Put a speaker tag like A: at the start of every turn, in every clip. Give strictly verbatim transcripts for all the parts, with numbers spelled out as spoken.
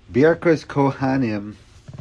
A: Birkas Kohanim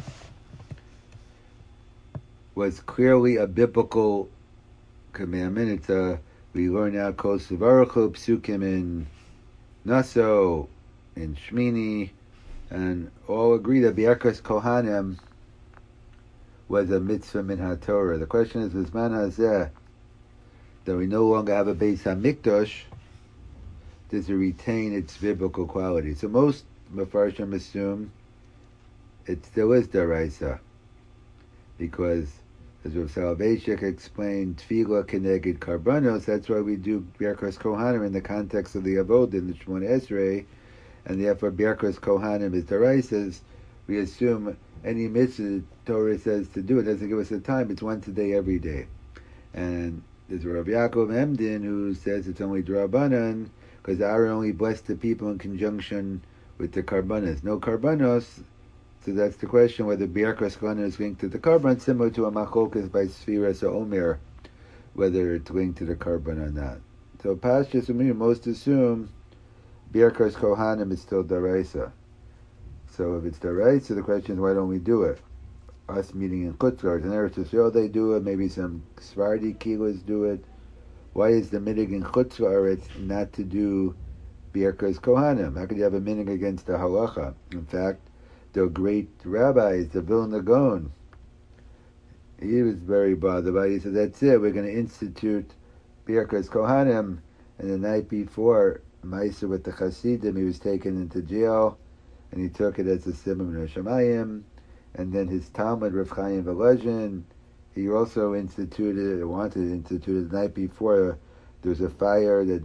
A: was clearly a biblical commandment. It's a we learn now Kol Sevaruchu Psukim in Naso, in Shmini, and all agree that Birkas Kohanim was a mitzvah min HaTorah. The question is, Bisman Hazeh, that we no longer have a Beis HaMikdash, does it retain its biblical quality? So most Mefarshim assume it still is Daraisa, because as Rav Soloveitchik explained, Tefillah Keneged Karbanos, that's why we do Birkas Kohanim in the context of the Avodah in the Shemona Esrei, and therefore Birkas Kohanim is Daraisas. We assume any mitzvah the Torah says to do, it doesn't give us a time, it's once a day every day. And there's Rav Yaakov Emden who says it's only Drabanan, because Aaron only blessed the people in conjunction with the Karbanos. No Karbanos, so that's the question whether Birkas Kohanim is linked to the Karban, similar to a Macholkas by Sfiras or Omer, whether it's linked to the Karban or not. So Pashtus Umir, most assume Birkas Kohanim is still Daraisa. So if it's Daraisa, the question is why don't we do it? Us meeting in Chutzlars and Eretz Yisrael, they do it. Maybe some Sephardi Kilas do it. Why is the minig in Chutzlars not to do Birkas Kohanim? How could you have a minig against the halacha? In fact, the great rabbis, the Vilna Gaon, he was very bothered by it. He said, that's it, we're going to institute Birkas Kohanim. And the night before, Maisa with the Hasidim, he was taken into jail, and he took it as a Simon Hashemayim. And then his Talmud, Rav Chaim Volozhin, he also instituted, or wanted to institute, the night before, there was a fire that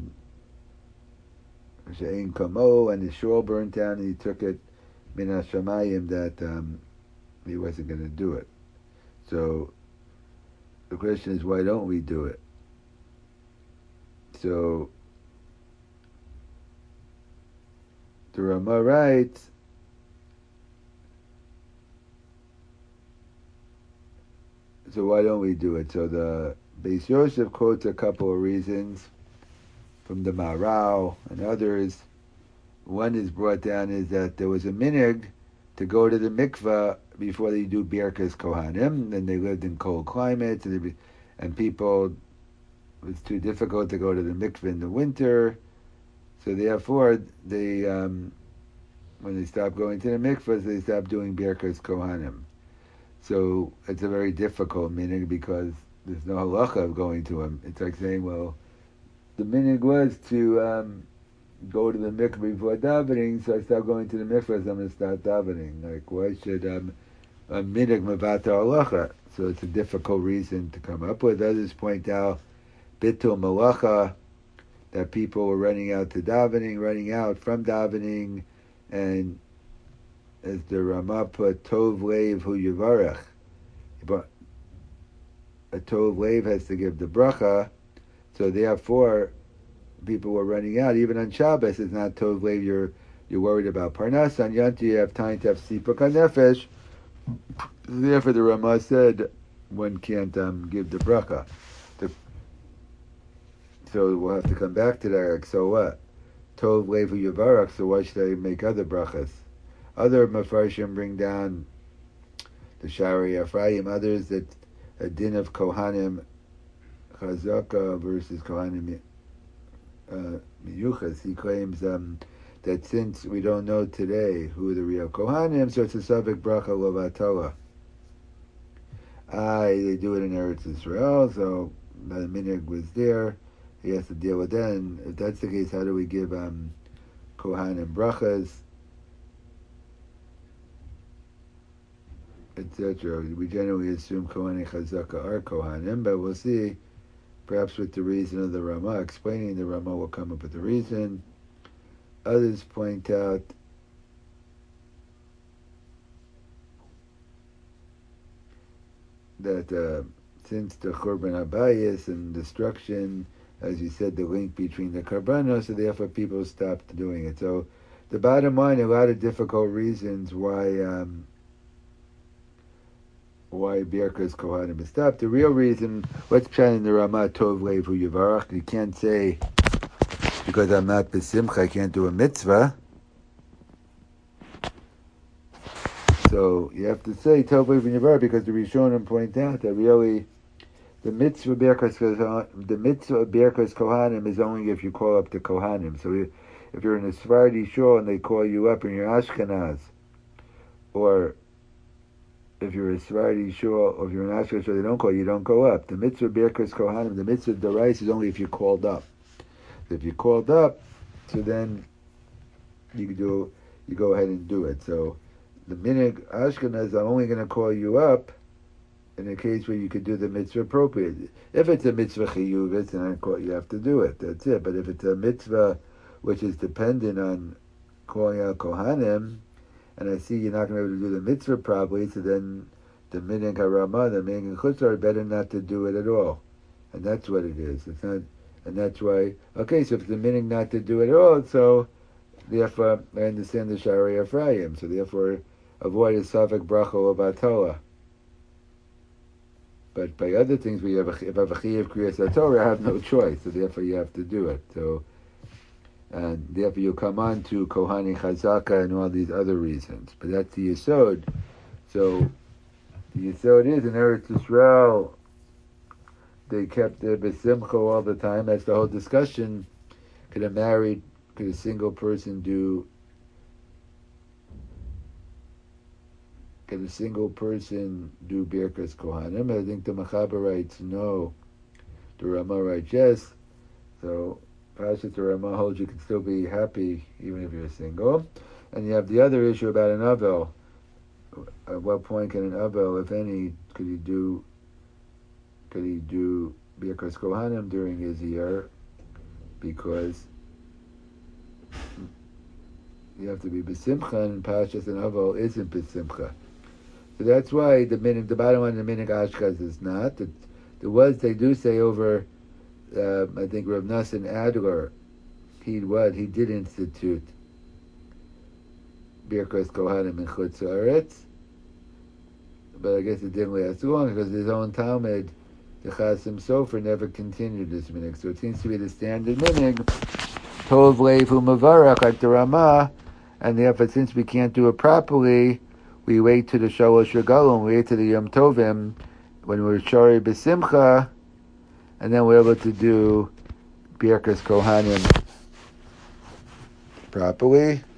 A: She'ein Kamo, and his shul burned down, and he took it Min Hashemayim that um, he wasn't going to do it. So the question is, why don't we do it? So the Rama writes, so why don't we do it? So the Beis Yosef quotes a couple of reasons from the Maharal and others. One is brought down is that there was a minig to go to the mikveh before they do Birkas Kohanim, and they lived in cold climates, and, be, and people, it was too difficult to go to the mikveh in the winter, so therefore they, um, when they stopped going to the mikvahs, they stopped doing Birkas Kohanim. So it's a very difficult minig because there's no halacha of going to them. It's like saying, well, the minig was to um, go to the mikveh before davening, so I stopped going to the mikveh, so I'm going to start davening. Like, why should um, a minig mavata halacha? So it's a difficult reason to come up with. Others point out bitul malacha, that people were running out to davening, running out from davening, and as the Rama put, tov leiv hu yivarach. But a tov leiv has to give the bracha, so therefore people were running out. Even on Shabbos, it's not tov leiv, you're, you're worried about parnas. On Yom Tov, you have time to have sipuk hanefesh. Therefore the Rama said one can't um, give the bracha. The, so we'll have to come back to that. Like, so what? Tov leiv hu yivarach, so why should I make other brachas? Other Mefarshim bring down the Shari Ephraim, others that a din of Kohanim Chazaka versus Kohanim uh, Miyuchas. He claims um, that since we don't know today who are the real Kohanim, so it's a Savik Bracha Lovatala. Ah, they do it in Eretz Israel, so the minig was there. He has to deal with that. And if that's the case, how do we give um, Kohanim brachas, et cetera? We generally assume Kohanim Chazaka are Kohanim, but we'll see. Perhaps with the reason of the Rama, explaining the Rama will come up with the reason. Others point out that uh, since the Churban Habayis and destruction, as you said, the link between the Karbanos, so therefore people stopped doing it. So the bottom line, a lot of difficult reasons why um, why Birkas Kohanim is stopped. The real reason, what's pshat in the Rama Tov Leiv Hu Yivarach? You can't say, because I'm not besimcha, I can't do a mitzvah. So you have to say Tov Lev V'Nivar because the Rishonim point out that really the mitzvah Birkas Kohanim, the mitzvah of Birkas Kohanim is only if you call up the Kohanim. So if you're in a Sephardi shul and they call you up and you're Ashkenaz, or if you're a Sephardi shul or if you're an Ashkenaz shul, they don't call you, you don't go up. The mitzvah Birkas Kohanim, the mitzvah Derais is only if you're called up. So if you're called up, so then you can do, you go ahead and do it. So the minig Ashkenaz, I'm only going to call you up in a case where you could do the mitzvah appropriate. If it's a mitzvah chiyuvit, then I call you have to do it. That's it. But if it's a mitzvah which is dependent on calling out kohanim, and I see you're not going to be able to do the mitzvah properly, so then the minig harama, the minig chutzar, better not to do it at all. And that's what it is. It's not, and that's why. Okay, so if the minig not to do it at all, so therefore I understand the Shari Ephraim. So therefore, avoid a safek bracha of atola. But by other things, we have a, if I have a chiyuv kriyas Torah, I have no choice. So therefore, you have to do it. So, and therefore, you come on to kohani chazaka and all these other reasons. But that's the yesod. So the yesod is in Eretz Yisrael. They kept their besimcha all the time. That's the whole discussion. Could a married, could a single person do? Can a single person do Birkas Kohanim? I think the Mechaber writes no. The Rama writes yes. So, Pashas the Rama holds you can still be happy even if you're single. And you have the other issue about an Avel. At what point can an Avel, if any, could he do could he do Birkas Kohanim during his year? Because you have to be B'Simcha, and Pashas and Avel isn't B'Simcha. So that's why the minig, the bottom one, the minig Ashkaz is not. It, there was, they do say over, uh, I think Rav Nassan Adler, he what he did institute Birkas Kohanim in Chutz Haaretz, but I guess it didn't last too long because his own Talmud, the Chasim Sofer, never continued this minig. So it seems to be the standard minig, Tov Leivu Mavarach, like the Ramah, and therefore since we can't do it properly, we wait to the Shalosh Regalim, we wait to the Yom Tovim, when we're Shari B'Simcha, and then we're able to do Birkas Kohanim properly.